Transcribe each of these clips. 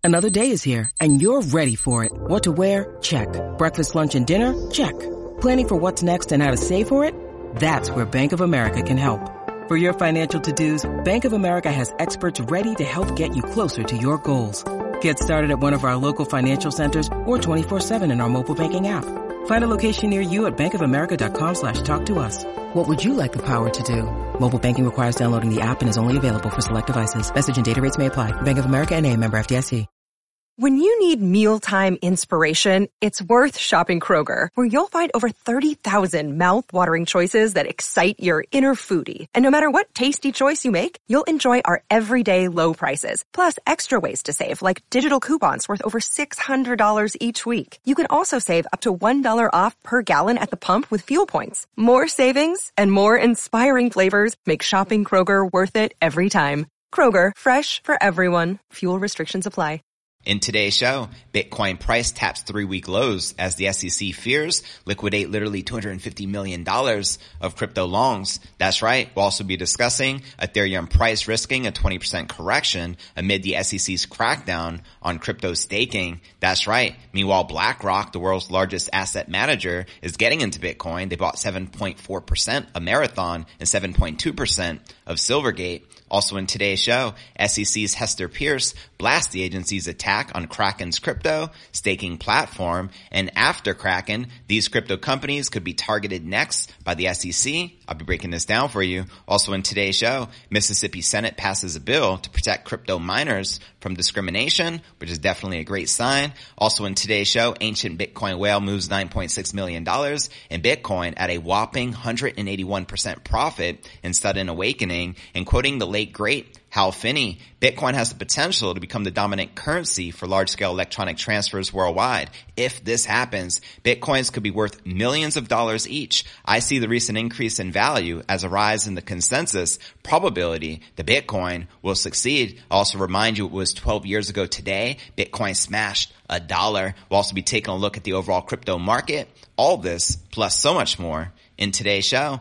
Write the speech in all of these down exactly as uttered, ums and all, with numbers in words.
Another day is here, and you're ready for it. What to wear? Check. Breakfast, lunch, and dinner? Check. Planning for what's next and how to save for it? That's where Bank of America can help. For your financial to-dos, Bank of America has experts ready to help get you closer to your goals. Get started at one of our local financial centers or twenty-four seven in our mobile banking app. Find a location near you at bankofamerica.com slash talk to us. What would you like the power to do? Mobile banking requires downloading the app and is only available for select devices. Message and data rates may apply. Bank of America N A, member F D I C. When you need mealtime inspiration, it's worth shopping Kroger, where you'll find over thirty thousand mouth-watering choices that excite your inner foodie. And no matter what tasty choice you make, you'll enjoy our everyday low prices, plus extra ways to save, like digital coupons worth over six hundred dollars each week. You can also save up to one dollar off per gallon at the pump with fuel points. More savings and more inspiring flavors make shopping Kroger worth it every time. Kroger, fresh for everyone. Fuel restrictions apply. In today's show, Bitcoin price taps three-week lows as the S E C fears liquidate literally two hundred fifty million dollars of crypto longs. That's right. We'll also be discussing Ethereum price risking a twenty percent correction amid the S E C's crackdown on crypto staking. That's right. Meanwhile, BlackRock, the world's largest asset manager, is getting into Bitcoin. They bought seven point four percent of Marathon and seven point two percent of Silvergate. Also in today's show, S E C's Hester Peirce blasts the agency's attack on Kraken's crypto staking platform. And after Kraken, these crypto companies could be targeted next by the S E C. I'll be breaking this down for you. Also in today's show, Mississippi Senate passes a bill to protect crypto miners from discrimination, which is definitely a great sign. Also in today's show, ancient Bitcoin whale moves nine point six million dollars in Bitcoin at a whopping one hundred eighty-one percent profit in sudden awakening. And quoting the late great Hal Finney, Bitcoin has the potential to become the dominant currency for large-scale electronic transfers worldwide. If this happens, Bitcoins could be worth millions of dollars each. I see the recent increase in value as a rise in the consensus probability that Bitcoin will succeed. I'll also remind you it was twelve years ago today, Bitcoin smashed a dollar. We'll also be taking a look at the overall crypto market. All this, plus so much more, in today's show.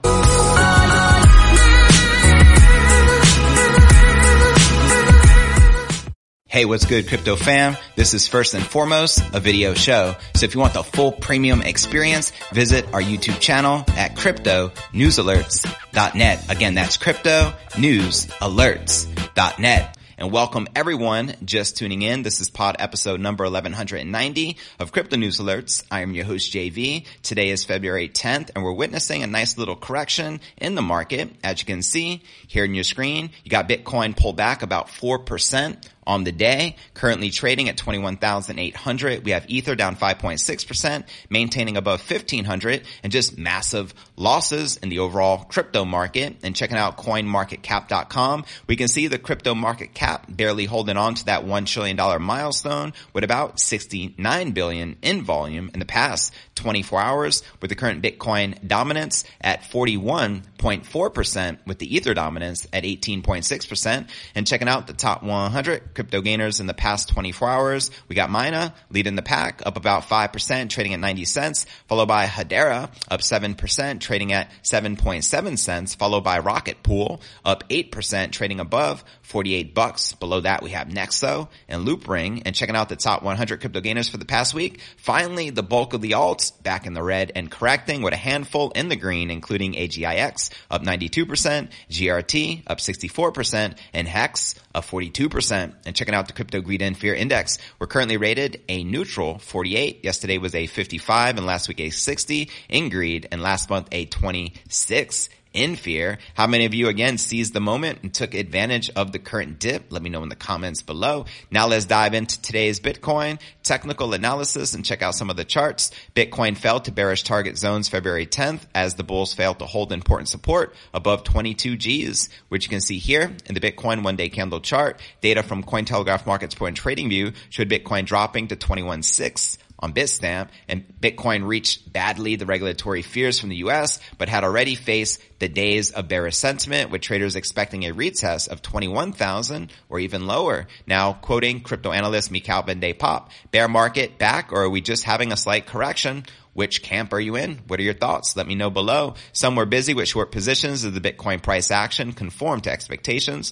Hey, what's good, crypto fam? This is first and foremost a video show. So if you want the full premium experience, visit our YouTube channel at crypto news alerts dot net. Again, that's crypto news alerts dot net. And welcome everyone just tuning in. This is pod episode number eleven ninety of Crypto News Alerts. I am your host, J V. Today is February tenth, and we're witnessing a nice little correction in the market. As you can see here on your screen, you got Bitcoin pull back about four percent on the day, currently trading at twenty-one thousand eight hundred. We have Ether down five point six percent, maintaining above fifteen hundred, and just massive losses in the overall crypto market. And checking out coin market cap dot com, we can see the crypto market cap barely holding on to that one trillion dollars milestone with about sixty-nine billion dollars in volume in the past twenty-four hours, with the current Bitcoin dominance at forty-one point four percent, with the Ether dominance at eighteen point six percent. And checking out the top one hundred crypto gainers in the past twenty-four hours, we got Mina leading the pack, up about five percent, trading at ninety cents, followed by Hedera, up seven percent, trading at seven point seven cents, followed by Rocket Pool, up eight percent, trading above forty-eight bucks. Below that, we have Nexo and Loopring. And checking out the top one hundred crypto gainers for the past week, finally, the bulk of the alts back in the red and correcting, with a handful in the green, including A G I X, up ninety-two percent, G R T, up sixty-four percent, and Hex, up forty-two percent. And checking out the Crypto Greed and Fear Index, we're currently rated a neutral forty-eight. Yesterday was a fifty-five, and last week a sixty in greed, and last month a twenty-six in fear. How many of you, again, seized the moment and took advantage of the current dip? Let me know in the comments below. Now let's dive into today's Bitcoin technical analysis and check out some of the charts. Bitcoin fell to bearish target zones February tenth as the bulls failed to hold important support above twenty-two G's, which you can see here in the Bitcoin one-day candle chart. Data from Cointelegraph Market Support and Trading View showed Bitcoin dropping to twenty-one six on Bitstamp, and Bitcoin reached badly the regulatory fears from the U S, but had already faced the days of bearish sentiment, with traders expecting a retest of twenty-one thousand or even lower. Now, quoting crypto analyst Mikhail Van de Poppe, bear market back, or are we just having a slight correction? Which camp are you in? What are your thoughts? Let me know below. Some were busy with short positions as the Bitcoin price action conformed to expectations.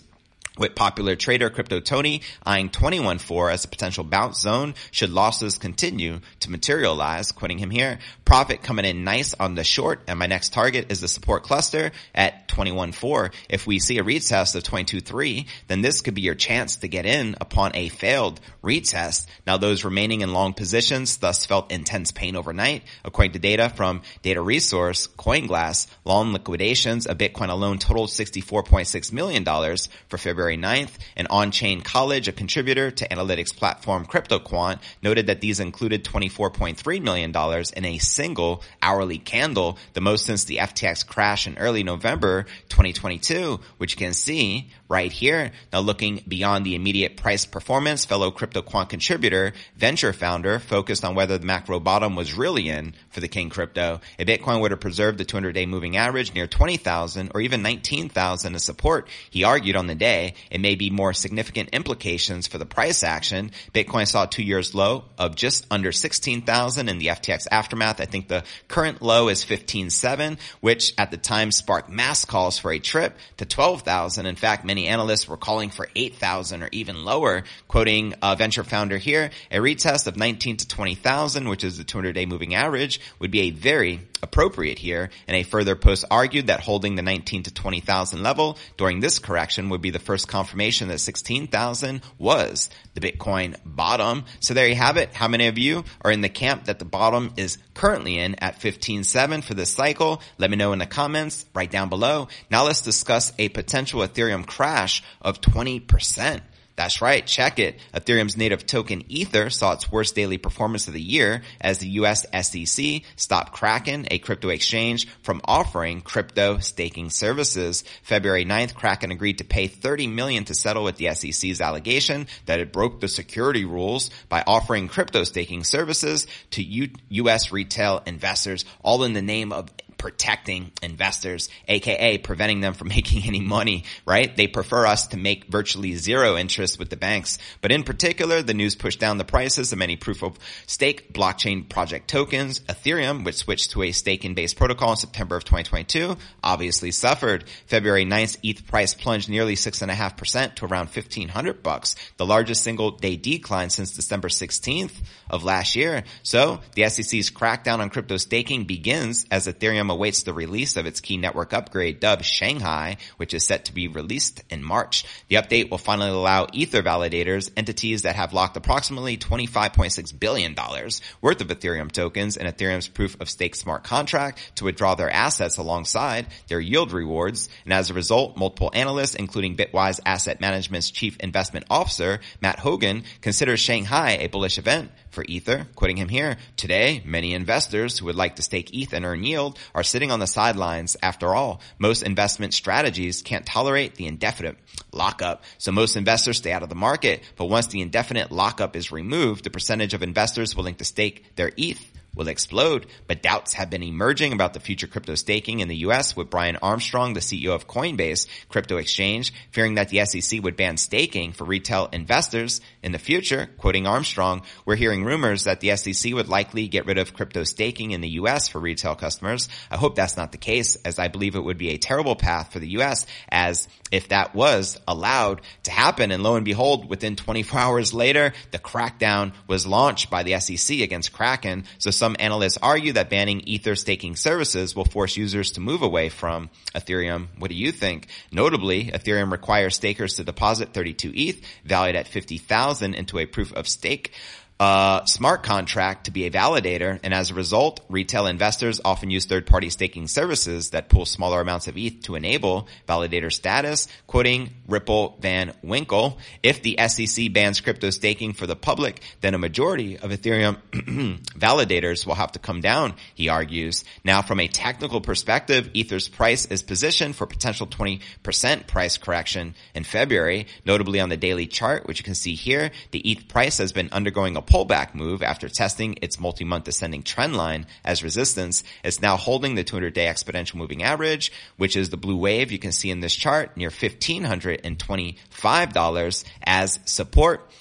with popular trader Crypto Tony eyeing twenty-one point four as a potential bounce zone should losses continue to materialize. Quoting him here, profit coming in nice on the short, and my next target is the support cluster at twenty-one point four. If we see a retest of twenty-two point three, then this could be your chance to get in upon a failed retest. Now, those remaining in long positions thus felt intense pain overnight. According to data from data resource CoinGlass, long liquidations of Bitcoin alone totaled sixty-four point six million dollars for February ninth. And On-Chain College, a contributor to analytics platform CryptoQuant, noted that these included twenty-four point three million dollars in a single hourly candle, the most since the F T X crash in early November twenty twenty-two, which you can see right here. Now, looking beyond the immediate price performance, fellow CryptoQuant contributor, venture founder, focused on whether the macro bottom was really in for the King Crypto. If Bitcoin would have preserved the two hundred day moving average near twenty thousand or even nineteen thousand as support, he argued on the day, it may be more significant implications for the price action. Bitcoin saw a two years low of just under sixteen thousand in the F T X aftermath. I think the current low is fifteen point seven, which at the time sparked mass calls for a trip to twelve thousand. In fact, many analysts were calling for eight thousand or even lower. Quoting a venture founder here, a retest of nineteen to twenty thousand, which is the two hundred day moving average, would be a very appropriate here. And a further post argued that holding the nineteen to twenty thousand level during this correction would be the first confirmation that sixteen thousand was the Bitcoin bottom. So there you have it. How many of you are in the camp that the bottom is currently in at fifteen point seven for this cycle? Let me know in the comments right down below. Now let's discuss a potential Ethereum crash of twenty percent. That's right, check it. Ethereum's native token Ether saw its worst daily performance of the year as the U S S E C stopped Kraken, a crypto exchange, from offering crypto staking services. February ninth, Kraken agreed to pay thirty million dollars to settle with the S E C's allegation that it broke the security rules by offering crypto staking services to U- U.S. retail investors, all in the name of protecting investors, aka preventing them from making any money, right? They prefer us to make virtually zero interest with the banks. But in particular, the news pushed down the prices of many proof of stake blockchain project tokens. Ethereum, which switched to a staking-based protocol in September of twenty twenty-two, obviously suffered. February ninth, E T H price plunged nearly six point five percent to around fifteen hundred bucks, the largest single-day decline since December sixteenth of last year. So the S E C's crackdown on crypto staking begins as Ethereum awaits the release of its key network upgrade dubbed Shanghai, which is set to be released in March. The update will finally allow Ether validators, entities that have locked approximately twenty-five point six billion dollars worth of Ethereum tokens in Ethereum's proof of stake smart contract, to withdraw their assets alongside their yield rewards. And as a result, multiple analysts, including Bitwise Asset Management's chief investment officer, Matt Hogan, considers Shanghai a bullish event for Ether. Quoting him here, today, many investors who would like to stake E T H and earn yield are sitting on the sidelines. After all, most investment strategies can't tolerate the indefinite lockup, so most investors stay out of the market. But once the indefinite lockup is removed, the percentage of investors willing to stake their E T H will explode. But doubts have been emerging about the future crypto staking in the U S, with Brian Armstrong, the C E O of Coinbase crypto exchange, fearing that the S E C would ban staking for retail investors in the future. Quoting Armstrong, we're hearing rumors that the S E C would likely get rid of crypto staking in the U S for retail customers. I hope that's not the case, as I believe it would be a terrible path for the U S, as if that was allowed to happen. And lo and behold, within twenty-four hours later, the crackdown was launched by the S E C against Kraken. So some analysts argue that banning Ether staking services will force users to move away from Ethereum. What do you think? Notably, Ethereum requires stakers to deposit thirty-two E T H, valued at fifty thousand, into a proof of stake Uh, smart contract to be a validator, and as a result, retail investors often use third-party staking services that pool smaller amounts of E T H to enable validator status. Quoting Ripple Van Winkle, if the S E C bans crypto staking for the public, then a majority of Ethereum validators will have to come down, he argues. Now, from a technical perspective, Ether's price is positioned for potential twenty percent price correction in February. Notably on the daily chart, which you can see here, the E T H price has been undergoing a pullback move after testing its multi-month descending trend line as resistance. It's now holding the two hundred day exponential moving average, which is the blue wave you can see in this chart, near one thousand five hundred twenty-five dollars as support.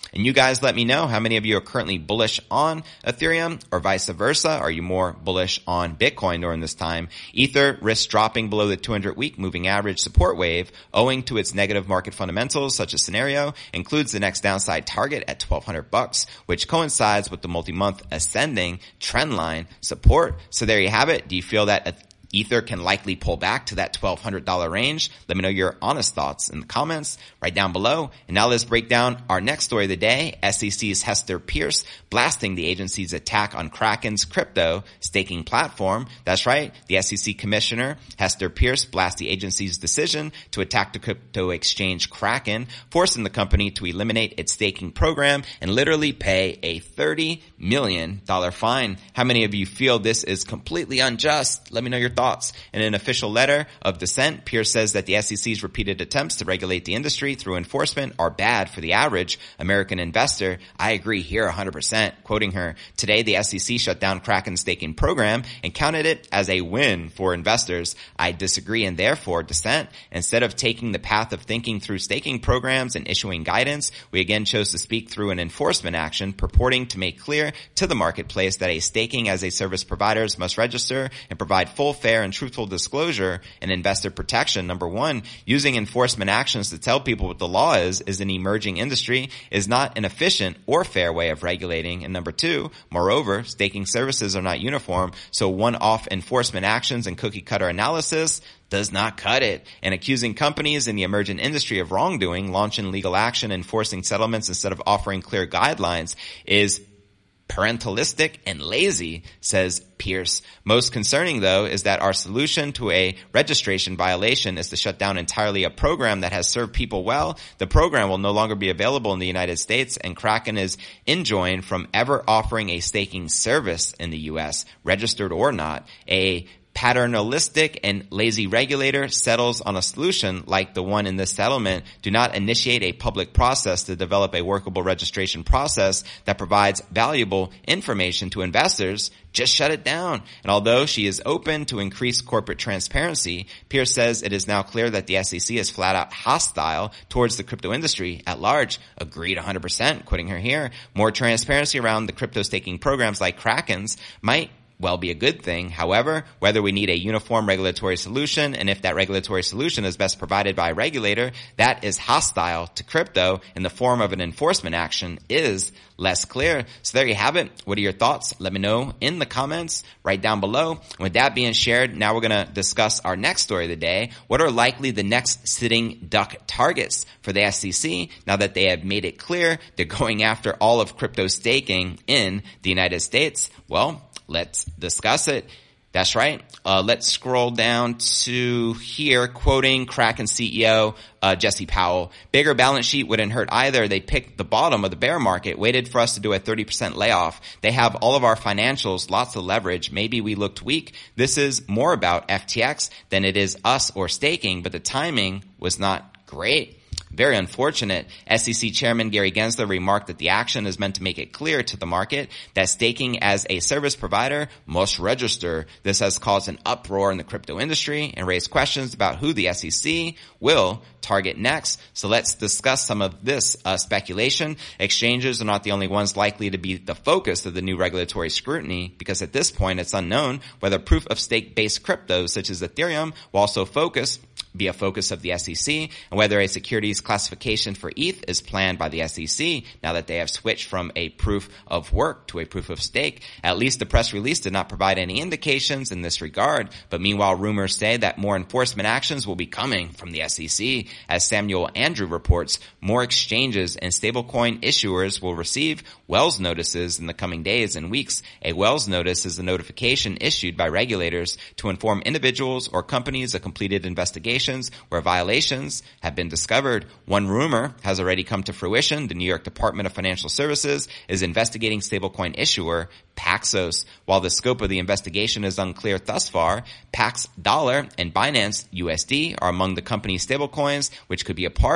And you guys let me know how many of you are currently bullish on Ethereum or vice versa. Are you more bullish on Bitcoin during this time? Ether risks dropping below the two hundred week moving average support wave owing to its negative market fundamentals. Such a scenario includes the next downside target at twelve hundred bucks, which coincides with the multi-month ascending trend line support. So there you have it. Do you feel that Ether can likely pull back to that twelve hundred dollars range? Let me know your honest thoughts in the comments right down below. And now let's break down our next story of the day. S E C's Hester Peirce blasting the agency's attack on Kraken's crypto staking platform. That's right. The S E C Commissioner Hester Peirce blasted the agency's decision to attack the crypto exchange Kraken, forcing the company to eliminate its staking program and literally pay a thirty million dollars fine. How many of you feel this is completely unjust? Let me know your thoughts. Thoughts. In an official letter of dissent, Peirce says that the S E C's repeated attempts to regulate the industry through enforcement are bad for the average American investor. I agree here one hundred percent. Quoting her, today the S E C shut down Kraken's staking program and counted it as a win for investors. I disagree and therefore dissent. Instead of taking the path of thinking through staking programs and issuing guidance, we again chose to speak through an enforcement action purporting to make clear to the marketplace that a staking as a service providers must register and provide full, fair, and truthful disclosure and investor protection. Number one, using enforcement actions to tell people what the law is is an emerging industry is not an efficient or fair way of regulating. And number two, moreover, staking services are not uniform, so one-off enforcement actions and cookie-cutter analysis does not cut it. And accusing companies in the emerging industry of wrongdoing, launching legal action, and forcing settlements instead of offering clear guidelines is parentalistic and lazy, says Peirce. Most concerning, though, is that our solution to a registration violation is to shut down entirely a program that has served people well. The program will no longer be available in the United States, and Kraken is enjoined from ever offering a staking service in the U S, registered or not. A paternalistic and lazy regulator settles on a solution like the one in this settlement. Do not initiate a public process to develop a workable registration process that provides valuable information to investors. Just shut it down. And although she is open to increased corporate transparency, Peirce says it is now clear that the S E C is flat out hostile towards the crypto industry at large. Agreed one hundred percent, quoting her here. More transparency around the crypto staking programs like Kraken's might well be a good thing. However, whether we need a uniform regulatory solution and if that regulatory solution is best provided by a regulator that is hostile to crypto in the form of an enforcement action is less clear. So there you have it. What are your thoughts? Let me know in the comments right down below. With that being shared, now we're going to discuss our next story of the day. What are likely the next sitting duck targets for the S E C now that they have made it clear they're going after all of crypto staking in the United States? Well, let's discuss it. That's right. Uh, let's scroll down to here, quoting Kraken C E O uh, Jesse Powell. Bigger balance sheet wouldn't hurt either. They picked the bottom of the bear market, waited for us to do a thirty percent layoff. They have all of our financials, lots of leverage. Maybe we looked weak. This is more about F T X than it is us or staking, but the timing was not great. Very unfortunate. S E C Chairman Gary Gensler remarked that the action is meant to make it clear to the market that staking as a service provider must register. This has caused an uproar in the crypto industry and raised questions about who the S E C will target next. So let's discuss some of this uh, speculation. Exchanges are not the only ones likely to be the focus of the new regulatory scrutiny, because at this point it's unknown whether proof of stake based cryptos such as Ethereum will also focus be a focus of the S E C, and whether a securities classification for E T H is planned by the S E C now that they have switched from a proof of work to a proof of stake. At least the press release did not provide any indications in this regard, but meanwhile rumors say that more enforcement actions will be coming from the S E C. As Samuel Andrew reports, more exchanges and stablecoin issuers will receive Wells notices in the coming days and weeks. A Wells notice is a notification issued by regulators to inform individuals or companies of completed investigations where violations have been discovered. One rumor has already come to fruition. The New York Department of Financial Services is investigating stablecoin issuer Paxos. While the scope of the investigation is unclear thus far, Pax Dollar and Binance U S D are among the company's stablecoins, which could be a part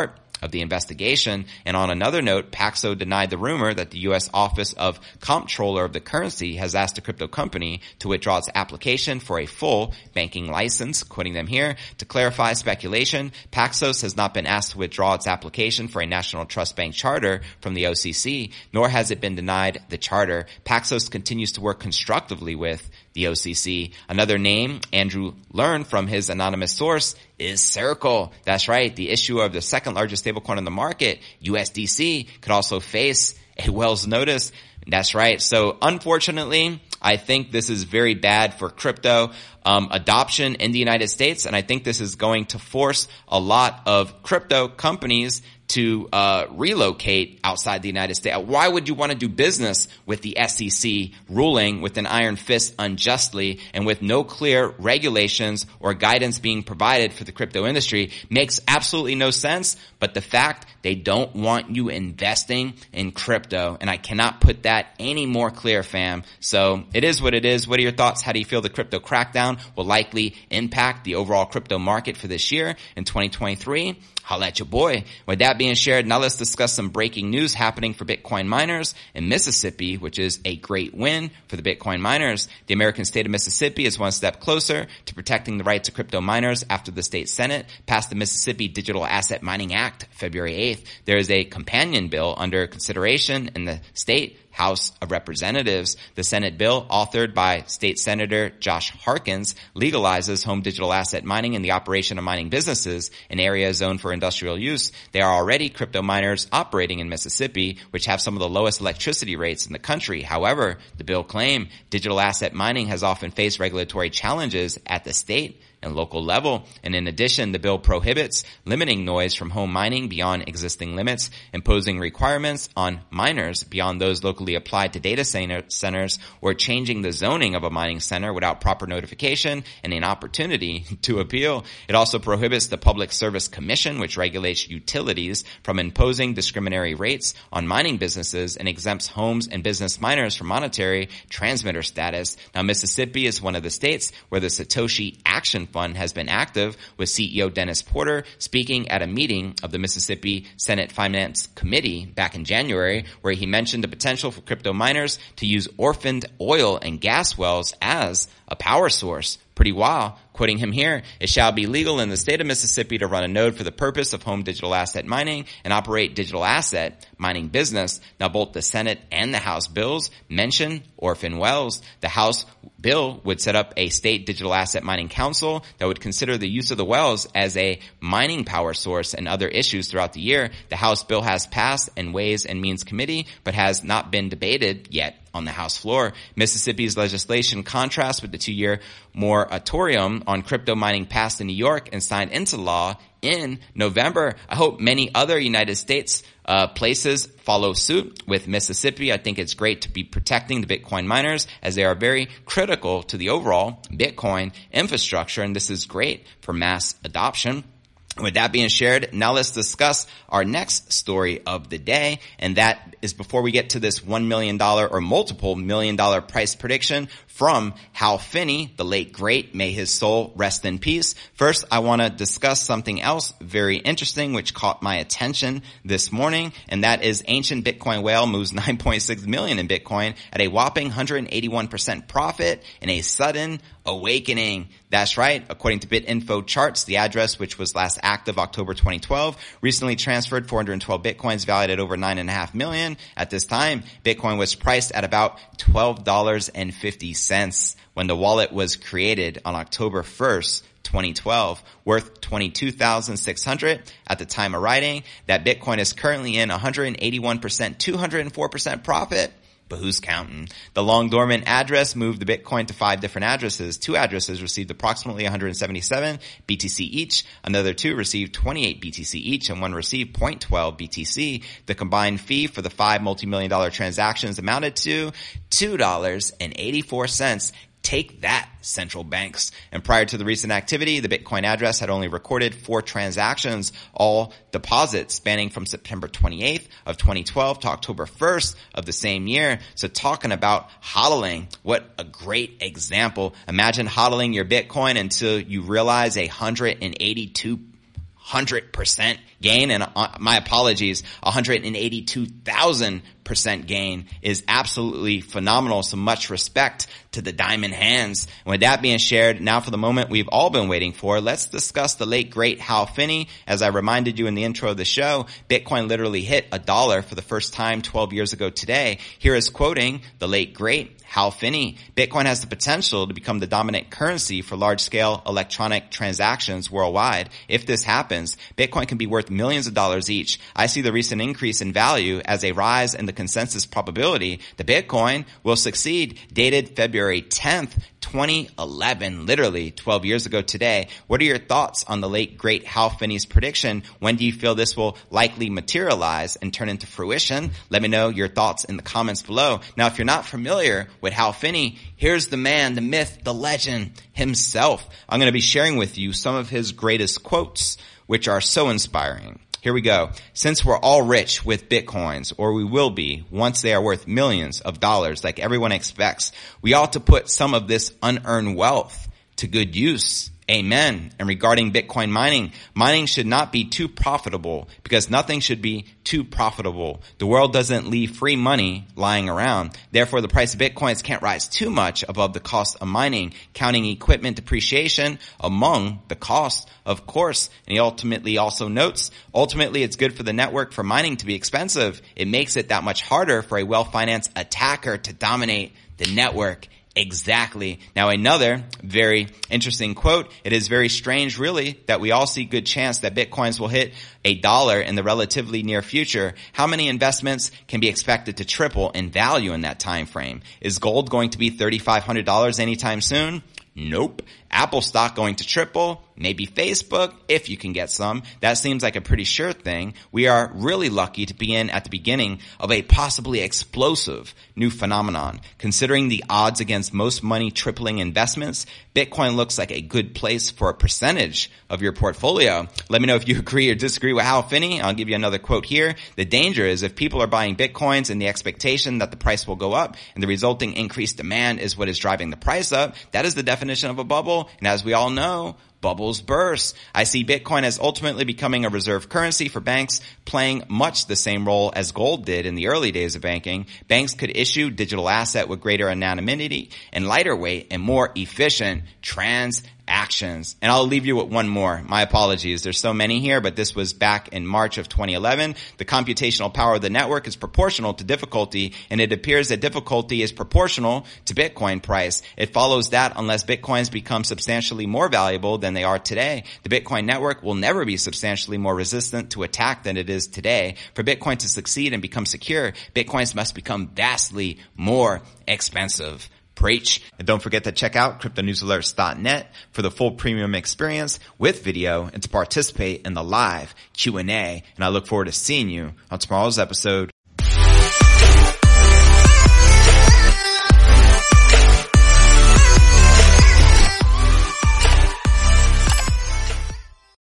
of the investigation. And on another note, Paxos denied the rumor that the U S Office of Comptroller of the Currency has asked the crypto company to withdraw its application for a full banking license. Quoting them here, to clarify speculation, Paxos has not been asked to withdraw its application for a national trust bank charter from the O C C, nor has it been denied the charter. Paxos continues to work constructively with the O C C. Another name Andrew learned from his anonymous source is Circle. That's right. The issuer of the second largest stablecoin on the market, U S D C, could also face a Wells notice. That's right. So unfortunately, I think this is very bad for crypto um, adoption in the United States. And I think this is going to force a lot of crypto companies to uh relocate outside the United States. Why would you want to do business with the S E C ruling with an iron fist unjustly and with no clear regulations or guidance being provided for the crypto industry? Makes absolutely no sense. But the fact they don't want you investing in crypto, and I cannot put that any more clear, fam. So it is what it is. What are your thoughts? How do you feel the crypto crackdown will likely impact the overall crypto market for this year in twenty twenty-three? Holla at your boy. With that being shared, now let's discuss some breaking news happening for Bitcoin miners in Mississippi, which is a great win for the Bitcoin miners. The American state of Mississippi is one step closer to protecting the rights of crypto miners after the state Senate passed the Mississippi Digital Asset Mining Act February eighth. There is a companion bill under consideration in the state House of Representatives. The Senate bill, authored by State Senator Josh Harkins, legalizes home digital asset mining and the operation of mining businesses in areas zoned for industrial use. There are already crypto miners operating in Mississippi, which have some of the lowest electricity rates in the country. However, the bill claimed digital asset mining has often faced regulatory challenges at the state and local level. And in addition, the bill prohibits limiting noise from home mining beyond existing limits, imposing requirements on miners beyond those locally applied to data centers, or changing the zoning of a mining center without proper notification and an opportunity to appeal. It also prohibits the Public Service Commission, which regulates utilities, from imposing discriminatory rates on mining businesses and exempts homes and business miners from monetary transmitter status. Now, Mississippi is one of the states where the Satoshi Action Fund has been active, with C E O Dennis Porter speaking at a meeting of the Mississippi Senate Finance Committee back in January, where he mentioned the potential for crypto miners to use orphaned oil and gas wells as a power source. Pretty wild. Quoting him here, it shall be legal in the state of Mississippi to run a node for the purpose of home digital asset mining and operate digital asset mining business. Now, both the Senate and the House bills mention orphan wells. The House bill would set up a state digital asset mining council that would consider the use of the wells as a mining power source and other issues throughout the year. The House bill has passed in Ways and Means Committee, but has not been debated yet on the House floor. Mississippi's legislation contrasts with the two-year moratorium on crypto mining passed in New York and signed into law in November. I hope many other United States uh places follow suit with Mississippi. I think it's great to be protecting the Bitcoin miners, as they are very critical to the overall Bitcoin infrastructure, and this is great for mass adoption. With that being shared, now let's discuss our next story of the day, and that is before we get to this one million dollars or multiple million dollar price prediction from Hal Finney, the late great, may his soul rest in peace. First, I want to discuss something else very interesting which caught my attention this morning, and that is ancient Bitcoin whale moves nine point six million in Bitcoin at a whopping one hundred eighty-one percent profit in a sudden awakening. That's right. According to BitInfo charts, the address, which was last active October twenty twelve, recently transferred four hundred twelve Bitcoins valued at over nine point five million. At this time, Bitcoin was priced at about twelve dollars and fifty cents when the wallet was created on October first, twenty twelve, worth twenty-two thousand six hundred dollars at the time of writing. That Bitcoin is currently in one hundred eighty-one percent, two hundred four percent profit. But who's counting? The long dormant address moved the Bitcoin to five different addresses. Two addresses received approximately one hundred seventy-seven B T C each. Another two received twenty-eight B T C each, and one received zero point one two B T C. The combined fee for the five multi-million dollar transactions amounted to two dollars and eighty-four cents. Take that, central banks. And prior to the recent activity, the Bitcoin address had only recorded four transactions, all deposits spanning from September twenty-eighth of twenty twelve to October first of the same year. So talking about hodling, what a great example. Imagine hodling your Bitcoin until you realize a one hundred eighty-two hundred percent gain. And uh, my apologies, one hundred eighty-two thousand percent gain is absolutely phenomenal. So much respect to the diamond hands. And with that being shared, now for the moment we've all been waiting for, let's discuss the late great Hal Finney. As I reminded you in the intro of the show, Bitcoin literally hit a dollar for the first time twelve years ago today. Here is quoting the late great Hal Finney. Bitcoin has the potential to become the dominant currency for large-scale electronic transactions worldwide. If this happens, Bitcoin can be worth millions of dollars each. I see the recent increase in value as a rise in the consensus probability that Bitcoin will succeed. Dated February tenth, twenty eleven, literally twelve years ago today. What are your thoughts on the late great Hal Finney's prediction? When do you feel this will likely materialize and turn into fruition? Let me know your thoughts in the comments below. Now, if you're not familiar with Hal Finney, here's the man, the myth, the legend himself. I'm going to be sharing with you some of his greatest quotes, which are so inspiring. Here we go. Since we're all rich with Bitcoins, or we will be once they are worth millions of dollars like everyone expects, we ought to put some of this unearned wealth to good use. Amen. And regarding Bitcoin mining, mining should not be too profitable because nothing should be too profitable. The world doesn't leave free money lying around. Therefore, the price of Bitcoins can't rise too much above the cost of mining, counting equipment depreciation among the cost, of course. And he ultimately also notes, ultimately, it's good for the network for mining to be expensive. It makes it that much harder for a well-financed attacker to dominate the network. Exactly. Now, another very interesting quote. It is very strange, really, that we all see good chance that Bitcoins will hit a dollar in the relatively near future. How many investments can be expected to triple in value in that time frame? Is gold going to be three thousand five hundred dollars anytime soon? Nope. Apple stock going to triple? Maybe Facebook, if you can get some. That seems like a pretty sure thing. We are really lucky to be in at the beginning of a possibly explosive new phenomenon. Considering the odds against most money tripling investments, Bitcoin looks like a good place for a percentage of your portfolio. Let me know if you agree or disagree with Hal Finney. I'll give you another quote here. The danger is if people are buying Bitcoins in the expectation that the price will go up and the resulting increased demand is what is driving the price up, that is the definition of a bubble. And as we all know, bubbles burst. I see Bitcoin as ultimately becoming a reserve currency for banks, playing much the same role as gold did in the early days of banking. Banks could issue digital asset with greater anonymity and lighter weight and more efficient transactions. And I'll leave you with one more. My apologies. There's so many here, but this was back in March of twenty eleven. The computational power of the network is proportional to difficulty, and it appears that difficulty is proportional to Bitcoin price. It follows that unless Bitcoins become substantially more valuable than they are today, the Bitcoin network will never be substantially more resistant to attack than it is today. For Bitcoin to succeed and become secure, Bitcoins must become vastly more expensive. Preach. And don't forget to check out crypto news alerts dot net for the full premium experience with video and to participate in the live Q and A. And I look forward to seeing you on tomorrow's episode